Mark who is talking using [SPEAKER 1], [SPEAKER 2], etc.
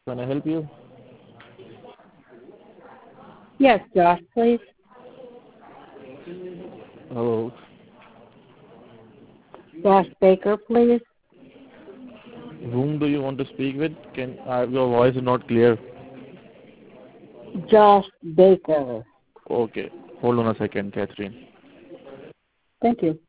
[SPEAKER 1] Can I help you?
[SPEAKER 2] Yes, Josh, please.
[SPEAKER 1] Hello.
[SPEAKER 2] Josh Baker, please.
[SPEAKER 1] Whom do you want to speak with? Your voice is not clear.
[SPEAKER 2] Josh Baker.
[SPEAKER 1] Okay. Hold on a second, Catherine.
[SPEAKER 2] Thank you.